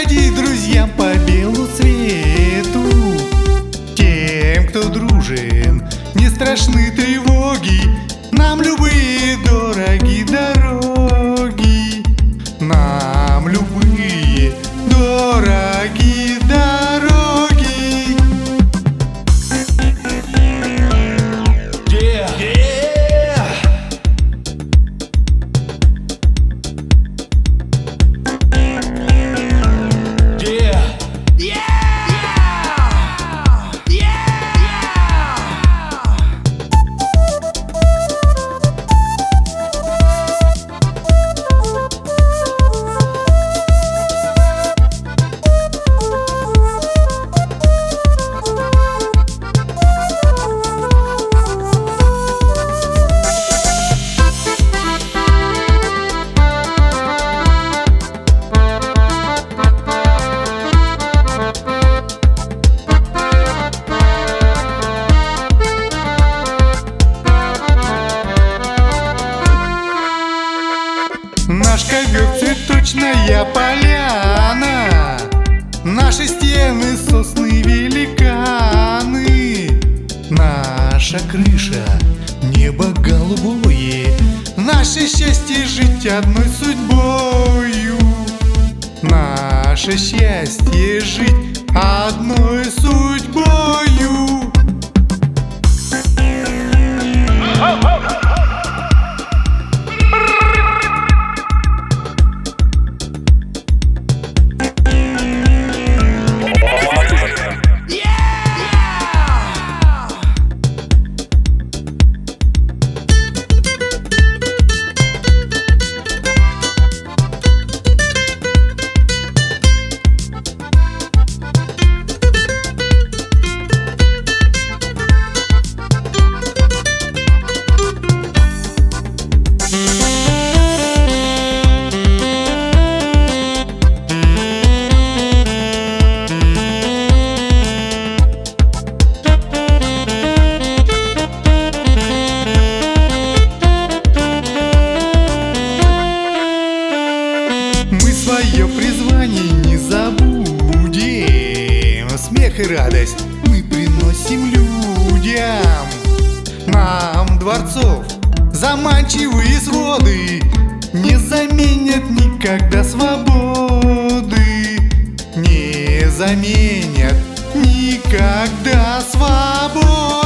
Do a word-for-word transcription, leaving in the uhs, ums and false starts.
ходить друзьям по белу свету. Тем, кто дружен, не страшны тревоги. Нам любые дороги дороги. Нам любые дороги дороги. Yeah. Yeah. Yeah. Наш ковер цветочная поляна, наши стены сосны великаны, наша крыша небо голубое, наше счастье жить одной судьбою, наше счастье жить одной судьбою. Свое призвание не забудем, смех и радость мы приносим людям. Нам дворцов заманчивые своды не заменят никогда свободы, не заменят никогда свободы.